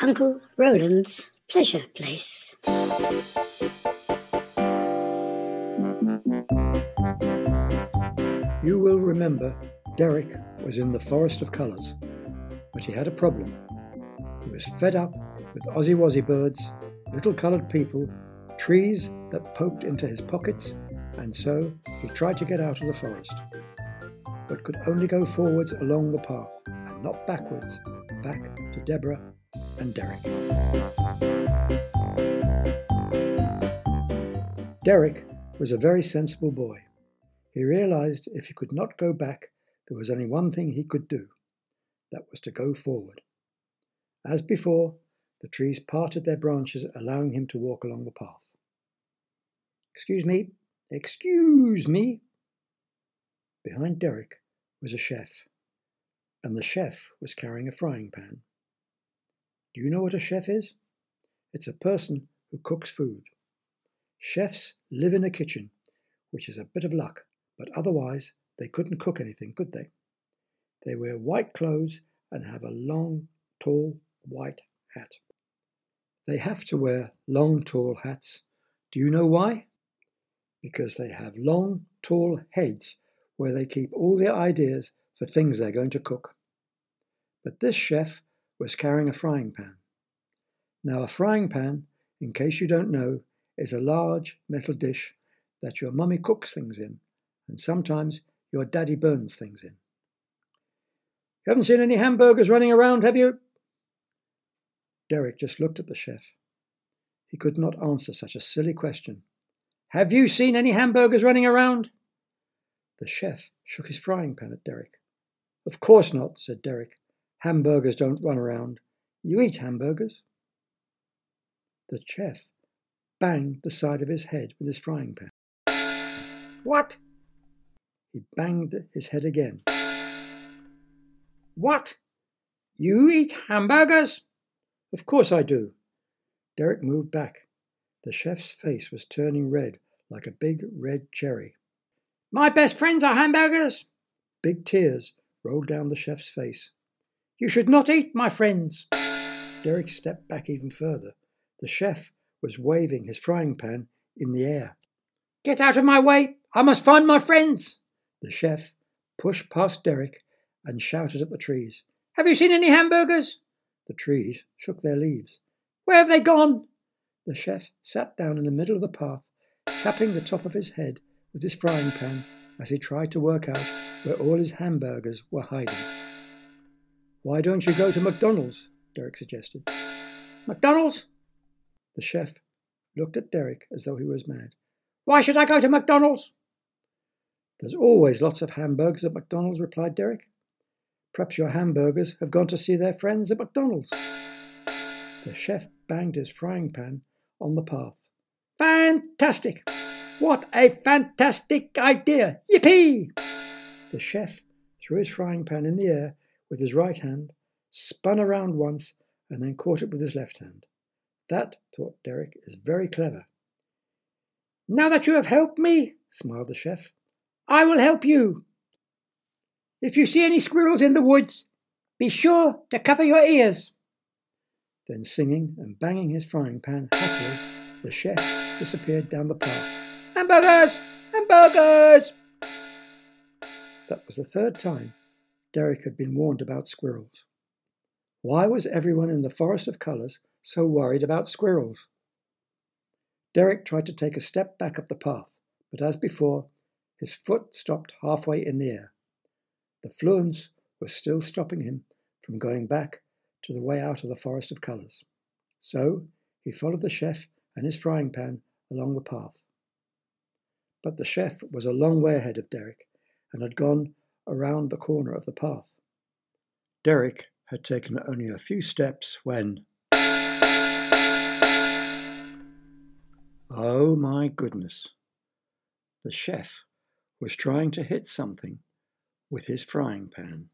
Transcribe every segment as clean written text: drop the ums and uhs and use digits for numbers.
Uncle Roland's Pleasure Place. You will remember Derek was in the Forest of Colours, but he had a problem. He was fed up with Aussie Wazzy birds, little coloured people, trees that poked into his pockets, and so he tried to get out of the forest, but could only go forwards along the path and not backwards, back to Deborah and Derek. Derek was a very sensible boy. He realised if he could not go back, there was only one thing he could do. That was to go forward. As before, the trees parted their branches, allowing him to walk along the path. Excuse me. Behind Derek was a chef, and the chef was carrying a frying pan. Do you know what a chef is? It's a person who cooks food. Chefs live in a kitchen, which is a bit of luck, but otherwise they couldn't cook anything, could they? They wear white clothes and have a long, tall, white hat. They have to wear long, tall hats. Do you know why? Because they have long, tall heads where they keep all their ideas for things they're going to cook. But this chef was carrying a frying pan. Now, a frying pan, in case you don't know, is a large metal dish that your mummy cooks things in, and sometimes your daddy burns things in. You haven't seen any hamburgers running around, have you? Derek just looked at the chef. He could not answer such a silly question. Have you seen any hamburgers running around? The chef shook his frying pan at Derek. Of course not, said Derek. Hamburgers don't run around. You eat hamburgers. The chef banged the side of his head with his frying pan. What? He banged his head again. What? You eat hamburgers? Of course I do. Derek moved back. The chef's face was turning red, like a big red cherry. My best friends are hamburgers. Big tears rolled down the chef's face. You should not eat my friends. Derek stepped back even further. The chef was waving his frying pan in the air. Get out of my way! I must find my friends! The chef pushed past Derek and shouted at the trees. Have you seen any hamburgers? The trees shook their leaves. Where have they gone? The chef sat down in the middle of the path, tapping the top of his head with his frying pan as he tried to work out where all his hamburgers were hiding. Why don't you go to McDonald's? Derek suggested. McDonald's? The chef looked at Derek as though he was mad. Why should I go to McDonald's? There's always lots of hamburgers at McDonald's, replied Derek. Perhaps your hamburgers have gone to see their friends at McDonald's. The chef banged his frying pan on the path. Fantastic! What a fantastic idea! Yippee! The chef threw his frying pan in the air with his right hand, spun around once, and then caught it with his left hand. That, thought Derek, is very clever. Now that you have helped me, smiled the chef, I will help you. If you see any squirrels in the woods, be sure to cover your ears. Then, singing and banging his frying pan happily, the chef disappeared down the path. Hamburgers! Hamburgers! That was the third time Derek had been warned about squirrels. Why was everyone in the Forest of Colours so worried about squirrels? Derek tried to take a step back up the path, but as before, his foot stopped halfway in the air. The fluence was still stopping him from going back to the way out of the Forest of Colours. So he followed the chef and his frying pan along the path. But the chef was a long way ahead of Derek and had gone around the corner of the path. Derek had taken only a few steps when... Oh my goodness! The chef was trying to hit something with his frying pan.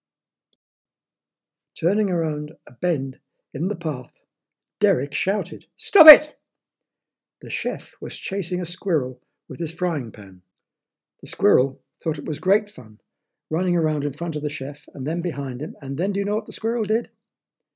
Turning around a bend in the path, Derek shouted, Stop it! The chef was chasing a squirrel with his frying pan. The squirrel thought it was great fun, running around in front of the chef and then behind him, and then do you know what the squirrel did?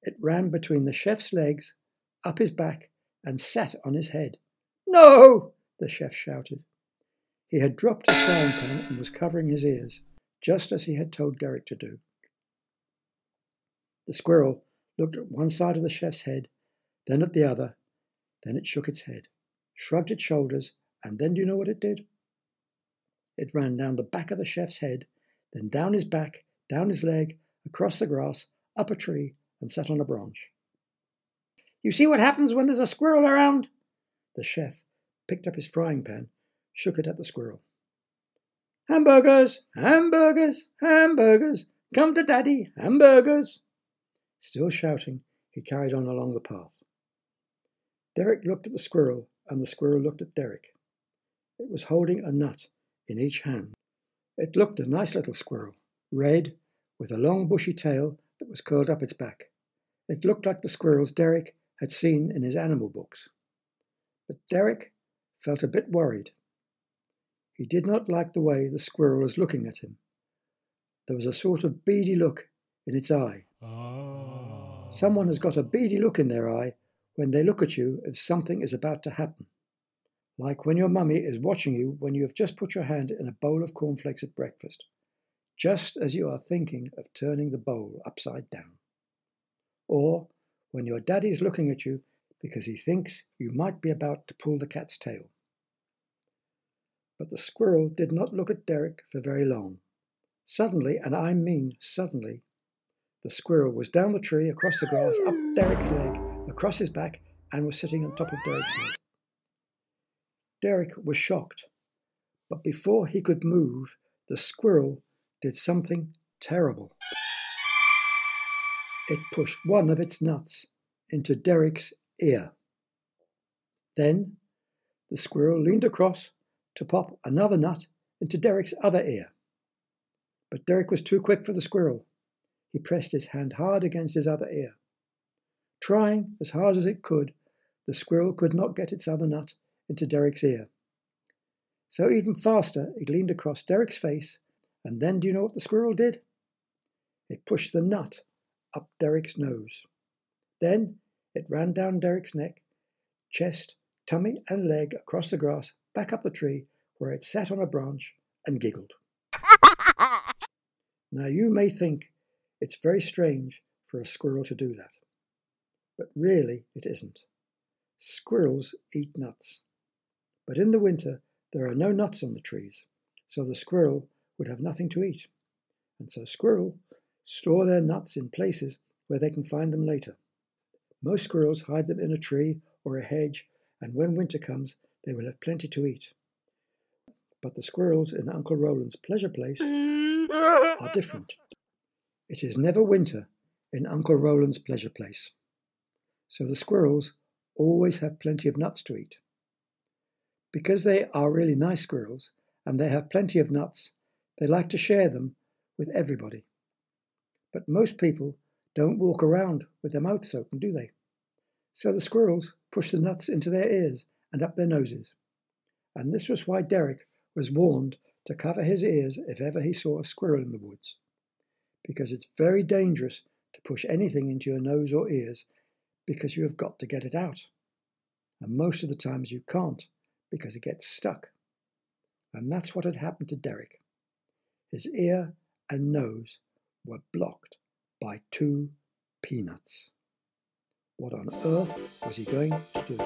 It ran between the chef's legs, up his back, and sat on his head. "No!" the chef shouted. He had dropped his frying pan and was covering his ears, just as he had told Derek to do. The squirrel looked at one side of the chef's head, then at the other. Then it shook its head, shrugged its shoulders, and then do you know what it did? It ran down the back of the chef's head, then down his back, down his leg, across the grass, up a tree, and sat on a branch. "You see what happens when there's a squirrel around?" The chef picked up his frying pan, shook it at the squirrel. "Hamburgers, hamburgers, hamburgers, come to Daddy, hamburgers." Still shouting, he carried on along the path. Derek looked at the squirrel, and the squirrel looked at Derek. It was holding a nut in each hand. It looked a nice little squirrel, red, with a long bushy tail that was curled up its back. It looked like the squirrels Derek had seen in his animal books. But Derek felt a bit worried. He did not like the way the squirrel was looking at him. There was a sort of beady look in its eye. Someone has got a beady look in their eye when they look at you if something is about to happen. Like when your mummy is watching you when you have just put your hand in a bowl of cornflakes at breakfast, just as you are thinking of turning the bowl upside down. Or when your daddy is looking at you because he thinks you might be about to pull the cat's tail. But the squirrel did not look at Derek for very long. Suddenly, and I mean suddenly, the squirrel was down the tree, across the grass, up Derek's leg, across his back, and was sitting on top of Derek's head. Derek was shocked, but before he could move, the squirrel did something terrible. It pushed one of its nuts into Derek's ear. Then the squirrel leaned across to pop another nut into Derek's other ear. But Derek was too quick for the squirrel. He pressed his hand hard against his other ear. Trying as hard as it could, the squirrel could not get its other nut into Derek's ear. So even faster, it leaned across Derek's face, and then do you know what the squirrel did? It pushed the nut up Derek's nose. Then it ran down Derek's neck, chest, tummy, and leg across the grass, back up the tree, where it sat on a branch and giggled. Now you may think it's very strange for a squirrel to do that, but really it isn't. Squirrels eat nuts. But in the winter, there are no nuts on the trees, so the squirrel would have nothing to eat. And so squirrels store their nuts in places where they can find them later. Most squirrels hide them in a tree or a hedge, and when winter comes, they will have plenty to eat. But the squirrels in Uncle Roland's pleasure place are different. It is never winter in Uncle Roland's pleasure place. So the squirrels always have plenty of nuts to eat. Because they are really nice squirrels and they have plenty of nuts, they like to share them with everybody. But most people don't walk around with their mouths open, do they? So the squirrels push the nuts into their ears and up their noses. And this was why Derek was warned to cover his ears if ever he saw a squirrel in the woods. Because it's very dangerous to push anything into your nose or ears because you have got to get it out. And most of the times you can't because it gets stuck. And that's what had happened to Derek. His ear and nose were blocked by 2 peanuts. What on earth was he going to do?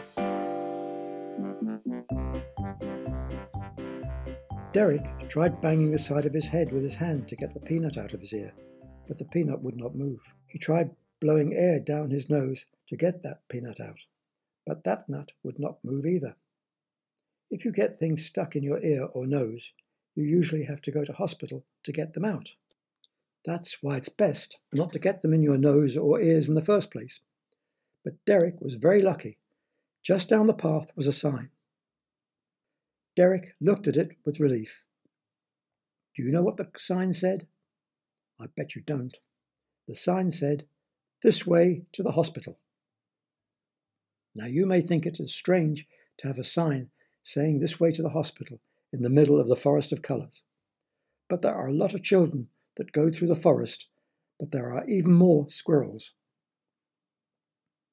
Derek tried banging the side of his head with his hand to get the peanut out of his ear, but the peanut would not move. He tried blowing air down his nose to get that peanut out, but that nut would not move either. If you get things stuck in your ear or nose, you usually have to go to hospital to get them out. That's why it's best not to get them in your nose or ears in the first place. But Derek was very lucky. Just down the path was a sign. Derek looked at it with relief. Do you know what the sign said? I bet you don't. The sign said, "This way to the hospital." Now you may think it is strange to have a sign saying "this way to the hospital" in the middle of the forest of colours. But there are a lot of children that go through the forest, but there are even more squirrels.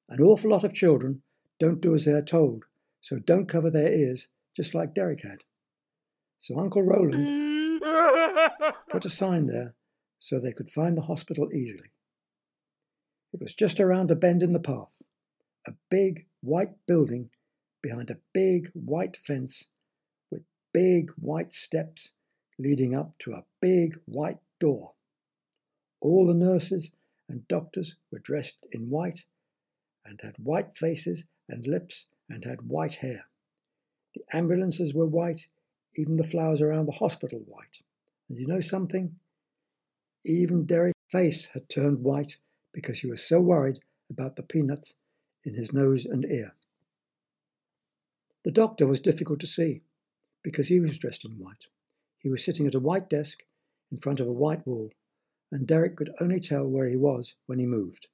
An awful lot of children don't do as they are told, so don't cover their ears, just like Derek had. So Uncle Roland put a sign there so they could find the hospital easily. It was just around a bend in the path, a big white building behind a big white fence with big white steps leading up to a big white door. All the nurses and doctors were dressed in white and had white faces and lips and had white hair. The ambulances were white, even the flowers around the hospital white. And you know something? Even Derek's face had turned white because he was so worried about the peanuts in his nose and ear. The doctor was difficult to see because he was dressed in white. He was sitting at a white desk in front of a white wall, and Derek could only tell where he was when he moved.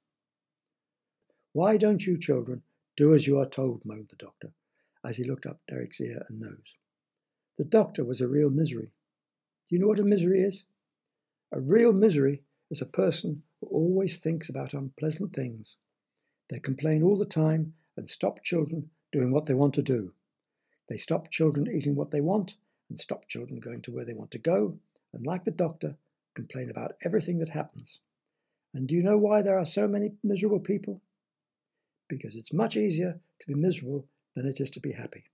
"Why don't you children do as you are told?" moaned the doctor as he looked up Derek's ear and nose. The doctor was a real misery. Do you know what a misery is? A real misery is a person who always thinks about unpleasant things. They complain all the time and stop children doing what they want to do. They stop children eating what they want and stop children going to where they want to go, and like the doctor, complain about everything that happens. And do you know why there are so many miserable people? Because it's much easier to be miserable than it is to be happy.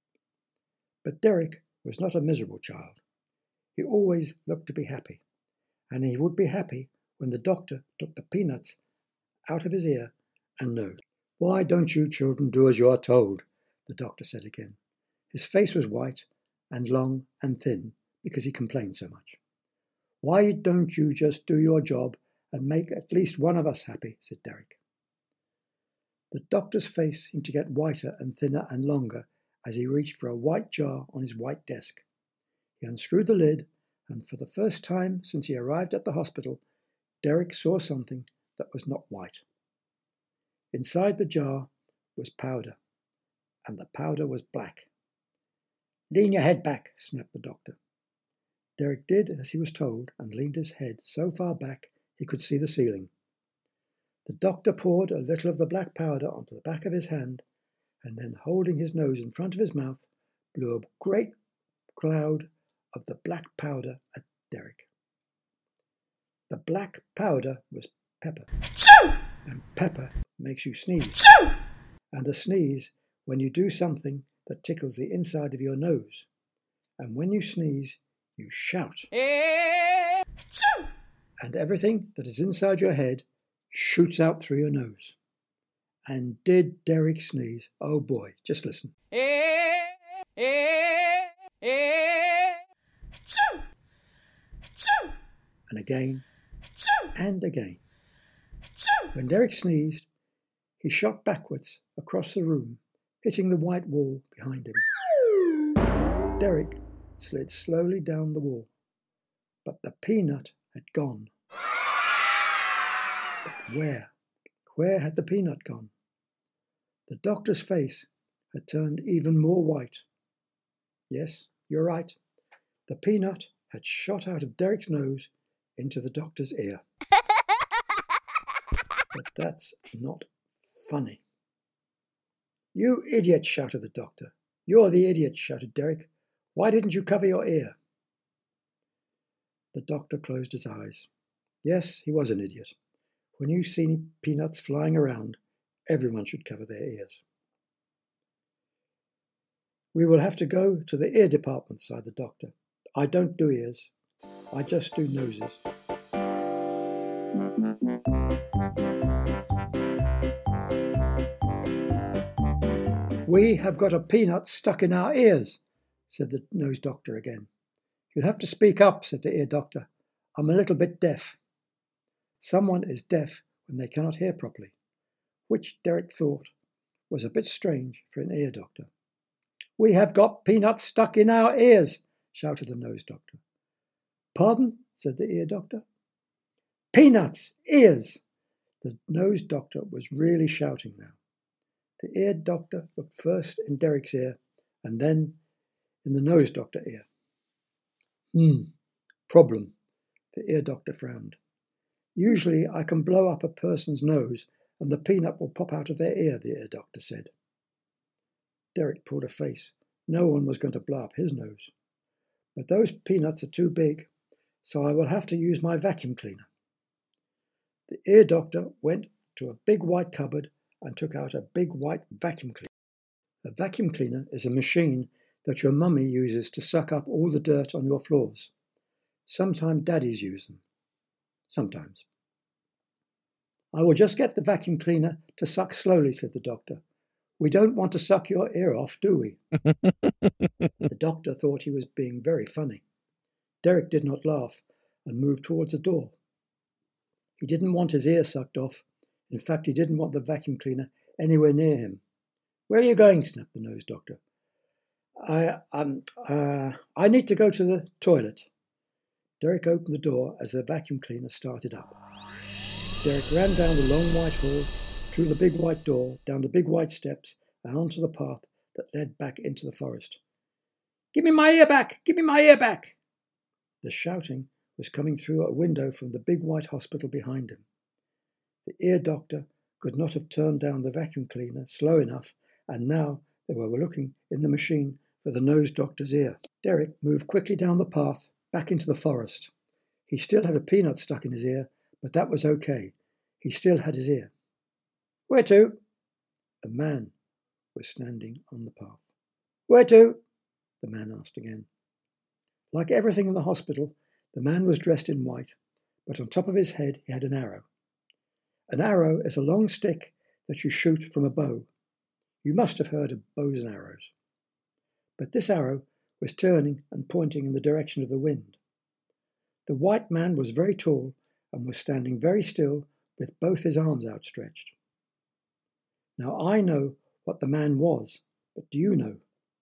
But Derek was not a miserable child. He always looked to be happy, and he would be happy when the doctor took the peanuts out of his ear and nose. "Why don't you children do as you are told?" the doctor said again. His face was white and long and thin because he complained so much. "Why don't you just do your job and make at least one of us happy?" said Derek. The doctor's face seemed to get whiter and thinner and longer as he reached for a white jar on his white desk. He unscrewed the lid, and for the first time since he arrived at the hospital, Derek saw something that was not white. Inside the jar was powder, and the powder was black. "Lean your head back," snapped the doctor. Derek did as he was told and leaned his head so far back he could see the ceiling. The doctor poured a little of the black powder onto the back of his hand, and then, holding his nose in front of his mouth, blew a great cloud of the black powder at Derek. The black powder was pepper. Achoo! And pepper makes you sneeze. Achoo! And a sneeze when you do something that tickles the inside of your nose. And when you sneeze, you shout. Achoo! And everything that is inside your head shoots out through your nose. And did Derek sneeze? Oh boy, just listen. And again, and again. When Derek sneezed, he shot backwards across the room, hitting the white wall behind him. Derek slid slowly down the wall, but the peanut had gone. But where? Where had the peanut gone? The doctor's face had turned even more white. Yes, you're right. The peanut had shot out of Derek's nose into the doctor's ear. But that's not funny. "You idiot!" shouted the doctor. "You're the idiot!" shouted Derek. "Why didn't you cover your ear?" The doctor closed his eyes. Yes, he was an idiot. When you see peanuts flying around, everyone should cover their ears. "We will have to go to the ear department," sighed the doctor. "I don't do ears. I just do noses." "We have got a peanut stuck in our ears," said the nose doctor again. "You'll have to speak up," said the ear doctor. "I'm a little bit deaf." Someone is deaf when they cannot hear properly, which Derek thought was a bit strange for an ear doctor. "We have got peanuts stuck in our ears," shouted the nose doctor. "Pardon?" said the ear doctor. "Peanuts! Ears!" The nose doctor was really shouting now. The ear doctor looked first in Derek's ear and then in the nose doctor ear. Problem. The ear doctor frowned. "Usually I can blow up a person's nose and the peanut will pop out of their ear, the ear doctor said. Derek pulled a face. No one was going to blow up his nose. But those peanuts are too big, so I will have to use my vacuum cleaner. The ear doctor went to a big white cupboard and took out a big white vacuum cleaner. A vacuum cleaner is a machine that your mummy uses to suck up all the dirt on your floors. Sometimes daddies use them. Sometimes. I will just get the vacuum cleaner to suck slowly, said the doctor. We don't want to suck your ear off, do we? The doctor thought he was being very funny. Derek did not laugh and moved towards the door. He didn't want his ear sucked off. In fact, he didn't want the vacuum cleaner anywhere near him. Where are you going? Snapped the nose doctor. I need to go to the toilet. Derek opened the door as the vacuum cleaner started up. Derek ran down the long white hall, through the big white door, down the big white steps, and onto the path that led back into the forest. Give me my ear back! Give me my ear back! The shouting was coming through a window from the big white hospital behind him. The ear doctor could not have turned down the vacuum cleaner slow enough, and now they were looking in the machine for the nose doctor's ear. Derek moved quickly down the path, back into the forest. He still had a peanut stuck in his ear, but that was okay. He still had his ear. Where to? A man was standing on the path. Where to? The man asked again. Like everything in the hospital, the man was dressed in white, but on top of his head he had an arrow. An arrow is a long stick that you shoot from a bow. You must have heard of bows and arrows. But this arrow was turning and pointing in the direction of the wind. The white man was very tall and was standing very still with both his arms outstretched. Now I know what the man was, but do you know?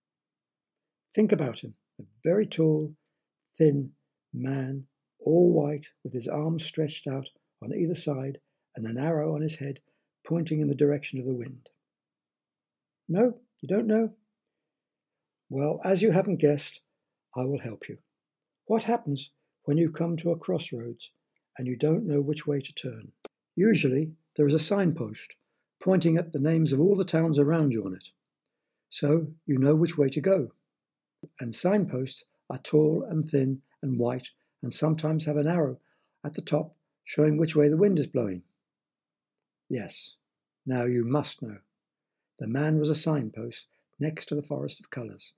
Think about him, a very tall, thin man, all white, with his arms stretched out on either side and an arrow on his head pointing in the direction of the wind. No, you don't know? Well, as you haven't guessed, I will help you. What happens when you come to a crossroads and you don't know which way to turn? Usually there is a signpost pointing at the names of all the towns around you on it, so you know which way to go. And signposts are tall and thin and white and sometimes have an arrow at the top showing which way the wind is blowing. Yes, now you must know. The man was a signpost next to the forest of colours.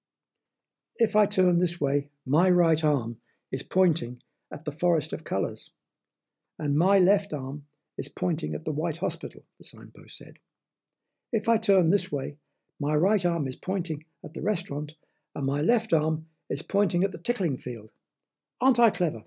If I turn this way, my right arm is pointing at the forest of colours, and my left arm is pointing at the white hospital, the signpost said. If I turn this way, my right arm is pointing at the restaurant, and my left arm is pointing at the tickling field. Aren't I clever?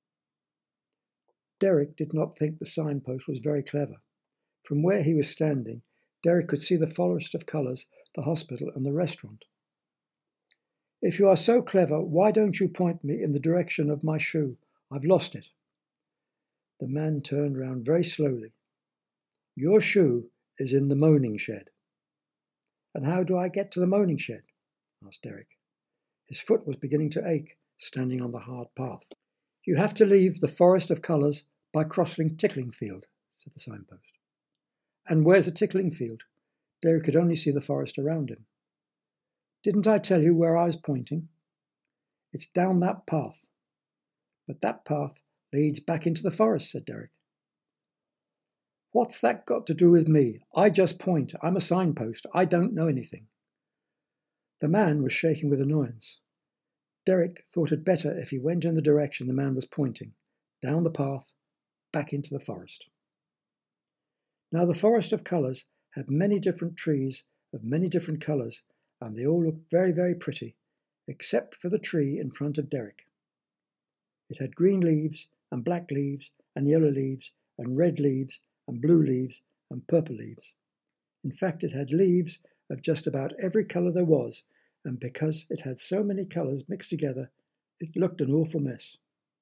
Derek did not think the signpost was very clever. From where he was standing, Derek could see the forest of colours, the hospital, and the restaurant. If you are so clever, why don't you point me in the direction of my shoe? I've lost it. The man turned round very slowly. Your shoe is in the moaning shed. And how do I get to the moaning shed? Asked Derek. His foot was beginning to ache, standing on the hard path. You have to leave the forest of colours by crossing Tickling Field, said the signpost. And where's the Tickling Field? Derek could only see the forest around him. Didn't I tell you where I was pointing? It's down that path. But that path leads back into the forest, said Derek. What's that got to do with me? I just point. I'm a signpost. I don't know anything. The man was shaking with annoyance. Derek thought it better if he went in the direction the man was pointing, down the path, back into the forest. Now the forest of colours had many different trees of many different colours, and they all looked very, very pretty, except for the tree in front of Derek. It had green leaves and black leaves and yellow leaves and red leaves and blue leaves and purple leaves. In fact, it had leaves of just about every colour there was, and because it had so many colours mixed together, it looked an awful mess.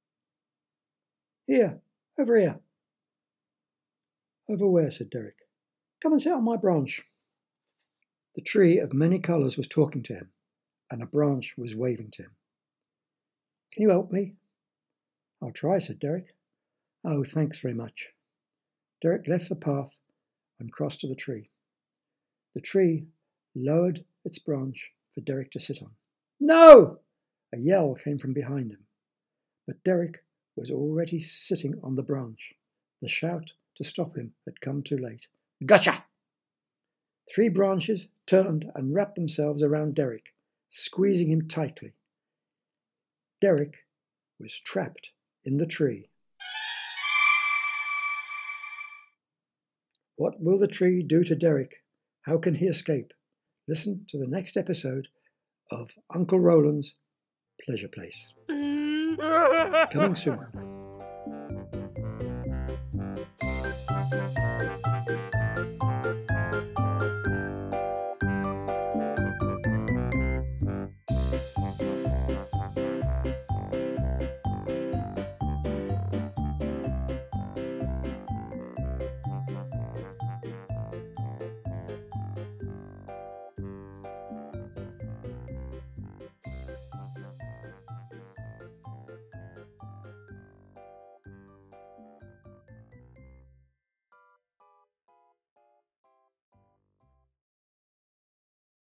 Here, over here. Over where? Said Derek. Come and sit on my branch. The tree of many colours was talking to him, and a branch was waving to him. Can you help me? I'll try, said Derek. Oh, thanks very much. Derek left the path and crossed to the tree. The tree lowered its branch for Derek to sit on. No! A yell came from behind him, but Derek was already sitting on the branch. The shout to stop him had come too late. Gotcha! 3 branches turned and wrapped themselves around Derek, squeezing him tightly. Derek was trapped in the tree. What will the tree do to Derek? How can he escape? Listen to the next episode of Uncle Roland's Pleasure Place. Coming soon.